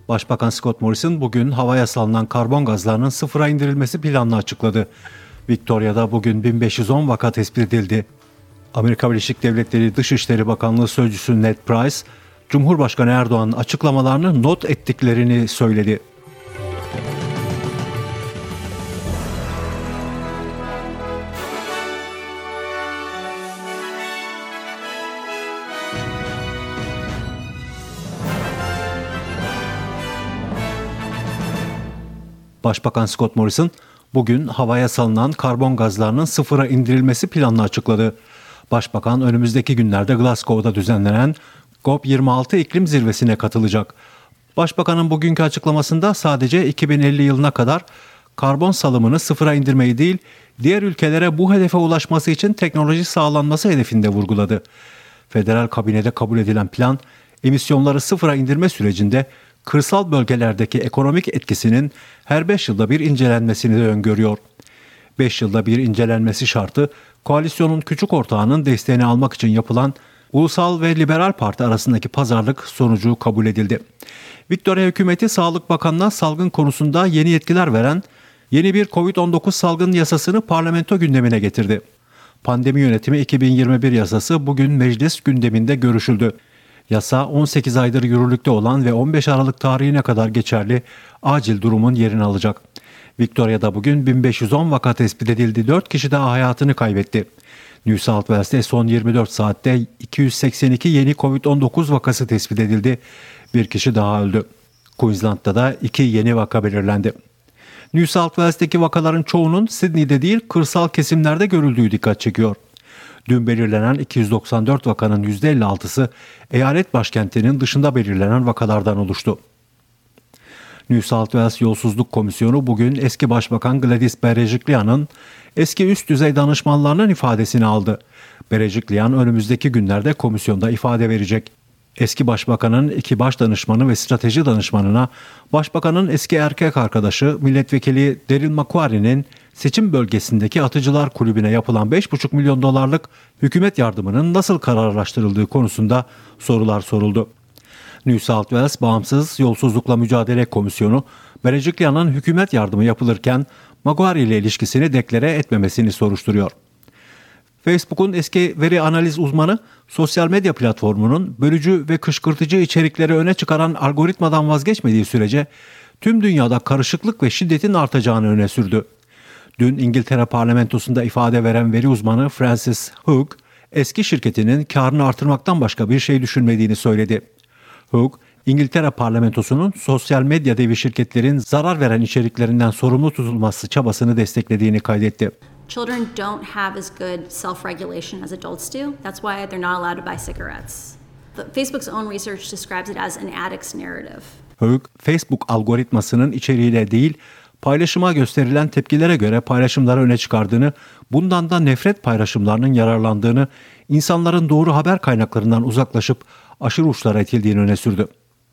Başbakan Scott Morrison bugün havaya salınan karbon gazlarının sıfıra indirilmesi planını açıkladı. Victoria'da bugün 1510 vaka tespit edildi. Amerika Birleşik Devletleri Dışişleri Bakanlığı Sözcüsü Ned Price, Cumhurbaşkanı Erdoğan'ın açıklamalarını not ettiklerini söyledi. Başbakan Scott Morrison bugün havaya salınan karbon gazlarının sıfıra indirilmesi planını açıkladı. Başbakan önümüzdeki günlerde Glasgow'da düzenlenen COP26 iklim zirvesine katılacak. Başbakanın bugünkü açıklamasında sadece 2050 yılına kadar karbon salımını sıfıra indirmeyi değil, diğer ülkelere bu hedefe ulaşması için teknoloji sağlanması hedefinde vurguladı. Federal kabinede kabul edilen plan, emisyonları sıfıra indirme sürecinde kırsal bölgelerdeki ekonomik etkisinin her 5 yılda bir incelenmesini de öngörüyor. 5 yılda bir incelenmesi şartı, koalisyonun küçük ortağının desteğini almak için yapılan Ulusal ve Liberal Parti arasındaki pazarlık sonucu kabul edildi. Victoria hükümeti Sağlık Bakanı'na salgın konusunda yeni yetkiler veren yeni bir COVID-19 salgın yasasını parlamento gündemine getirdi. Pandemi Yönetimi 2021 yasası bugün meclis gündeminde görüşüldü. Yasa 18 aydır yürürlükte olan ve 15 Aralık tarihine kadar geçerli acil durumun yerini alacak. Victoria'da bugün 1510 vaka tespit edildi. 4 kişi daha hayatını kaybetti. New South Wales'te son 24 saatte 282 yeni COVID-19 vakası tespit edildi. Bir kişi daha öldü. Queensland'da da 2 yeni vaka belirlendi. New South Wales'teki vakaların çoğunun Sydney'de değil, kırsal kesimlerde görüldüğü dikkat çekiyor. Dün belirlenen 294 vakanın %56'sı eyalet başkentinin dışında belirlenen vakalardan oluştu. New South Wales Yolsuzluk Komisyonu bugün eski Başbakan Gladys Berejiklian'ın eski üst düzey danışmanlarının ifadesini aldı. Berejiklian önümüzdeki günlerde komisyonda ifade verecek. Eski Başbakanın 2 baş danışmanı ve strateji danışmanına Başbakanın eski erkek arkadaşı Milletvekili Daryl Macquarie'nin seçim bölgesindeki Atıcılar Kulübü'ne yapılan 5,5 milyon dolarlık hükümet yardımının nasıl kararlaştırıldığı konusunda sorular soruldu. New South Wales Bağımsız Yolsuzlukla Mücadele Komisyonu, Berejiklian'ın hükümet yardımı yapılırken Macquarie ile ilişkisini deklare etmemesini soruşturuyor. Facebook'un eski veri analiz uzmanı, sosyal medya platformunun bölücü ve kışkırtıcı içerikleri öne çıkaran algoritmadan vazgeçmediği sürece tüm dünyada karışıklık ve şiddetin artacağını öne sürdü. Dün İngiltere parlamentosunda ifade veren veri uzmanı Francis Hook, eski şirketinin karını artırmaktan başka bir şey düşünmediğini söyledi. Hook, İngiltere parlamentosunun sosyal medya devi şirketlerin zarar veren içeriklerinden sorumlu tutulması çabasını desteklediğini kaydetti. Children don't have as good self-regulation as adults do. That's why they're not allowed to buy cigarettes. Facebook's own research describes it as an addict's narrative. Hook, Facebook algoritmasının içeriğiyle değil, paylaşıma gösterilen tepkilere göre paylaşımları öne çıkardığını, bundan da nefret paylaşımlarının yararlandığını, insanların doğru haber kaynaklarından uzaklaşıp aşırı uçlara itildiğini öne sürdü.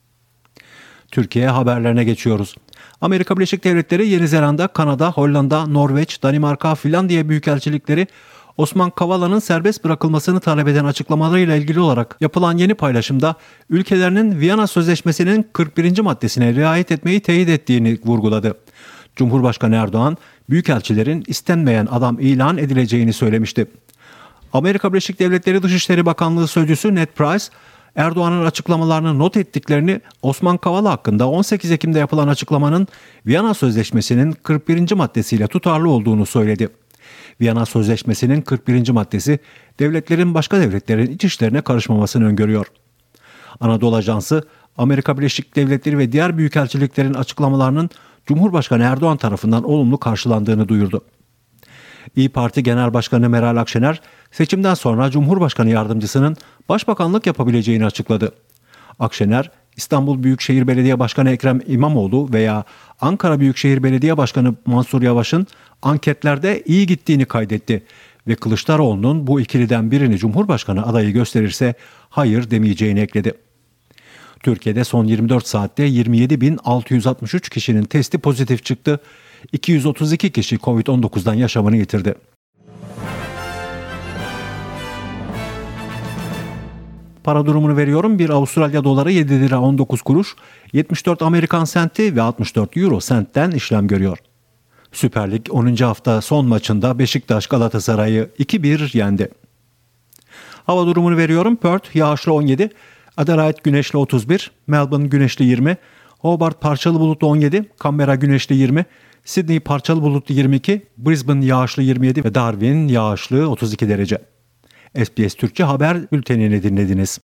Türkiye haberlerine geçiyoruz. Amerika Birleşik Devletleri, Yeni Zelanda, Kanada, Hollanda, Norveç, Danimarka, Finlandiya büyükelçilikleri Osman Kavala'nın serbest bırakılmasını talep eden açıklamalarıyla ilgili olarak yapılan yeni paylaşımda ülkelerinin Viyana Sözleşmesi'nin 41. maddesine riayet etmeyi teyit ettiğini vurguladı. Cumhurbaşkanı Erdoğan, büyükelçilerin istenmeyen adam ilan edileceğini söylemişti. Amerika Birleşik Devletleri Dışişleri Bakanlığı Sözcüsü Ned Price, Erdoğan'ın açıklamalarını not ettiklerini, Osman Kavala hakkında 18 Ekim'de yapılan açıklamanın Viyana Sözleşmesi'nin 41. maddesiyle tutarlı olduğunu söyledi. Viyana Sözleşmesi'nin 41. maddesi, devletlerin başka devletlerin iç işlerine karışmamasını öngörüyor. Anadolu Ajansı, Amerika Birleşik Devletleri ve diğer büyükelçiliklerin açıklamalarının Cumhurbaşkanı Erdoğan tarafından olumlu karşılandığını duyurdu. İYİ Parti Genel Başkanı Meral Akşener, seçimden sonra Cumhurbaşkanı Yardımcısının başbakanlık yapabileceğini açıkladı. Akşener, İstanbul Büyükşehir Belediye Başkanı Ekrem İmamoğlu veya Ankara Büyükşehir Belediye Başkanı Mansur Yavaş'ın anketlerde iyi gittiğini kaydetti ve Kılıçdaroğlu'nun bu ikiliden birini Cumhurbaşkanı adayı gösterirse hayır demeyeceğini ekledi. Türkiye'de son 24 saatte 27.663 kişinin testi pozitif çıktı. 232 kişi COVID-19'dan yaşamını yitirdi. Para durumunu veriyorum. 1 Avustralya doları 7 lira 19 kuruş, 74 Amerikan senti ve 64 Euro sentten işlem görüyor. Süper Lig 10. hafta son maçında Beşiktaş Galatasaray'ı 2-1 yendi. Hava durumunu veriyorum. Perth yağışlı 17, Adelaide güneşli 31, Melbourne güneşli 20, Hobart parçalı bulutlu 17, Canberra güneşli 20, Sydney parçalı bulutlu 22, Brisbane yağışlı 27 ve Darwin yağışlı 32 derece. SBS Türkçe haber bültenini dinlediniz.